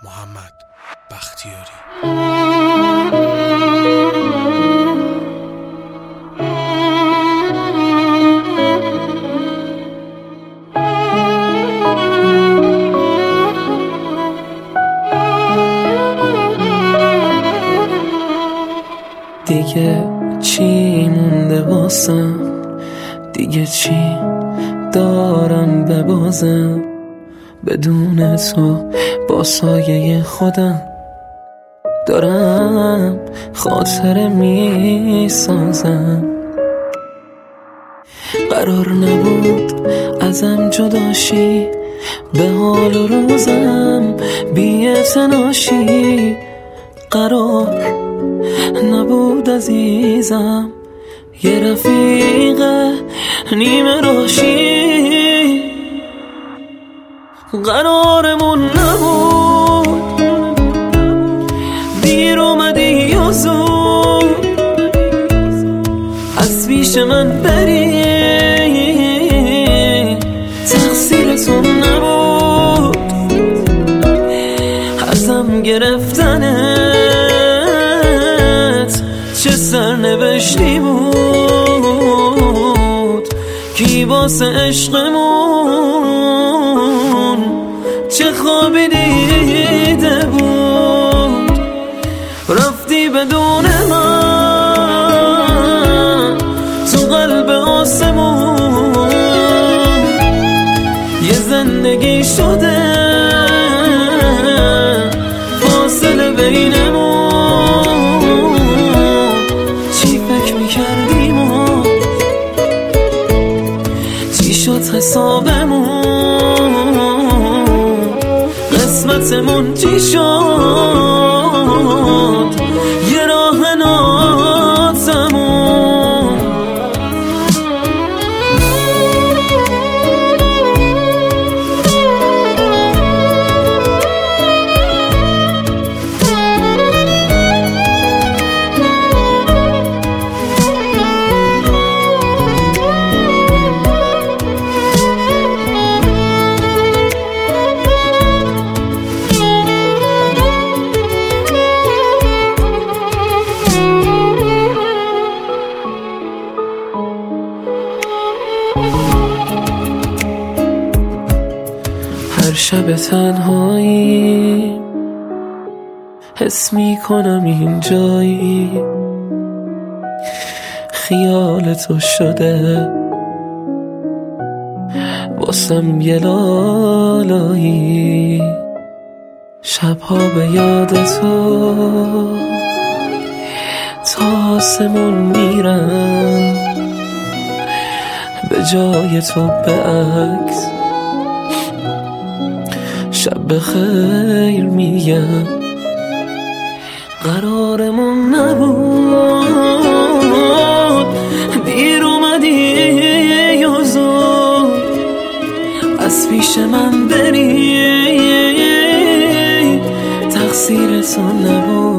محمد بختیاری. دیگه چی مونده واسم، دیگه چی دارم ببازم، بدون تو با سایه خودم دارم خاطره میسازم. قرار نبود ازم جداشی، به حال و روزم بی‌اعتناشی. قرار نبود عزیزم یه رفیق نیمه راشی. قرارمون نبود دیر اومدی و زود از پیش من بری، تقصیر تو نبود ازم گرفتنت، چه سرنوشتی بود کی واسه عشقمون، چه خوابی دیده بود رفتی بدون من تو قلب آسمون. یه زندگی شده فاصله بینمون، چی فکر میکردیم و چی شد حسابمون، قسمتمون چی شد یه راه ناتمون. هر شب تنهایی حس میکنم اینجایی، خیال تو شده واسم یه لالایی. شبها به یاد تو تا آسمون میرم، به جای تو به عکس شب بخیر میگم. قرارمون نبود دیر اومدی و زود از پیش من بری، تقصیر تو نبود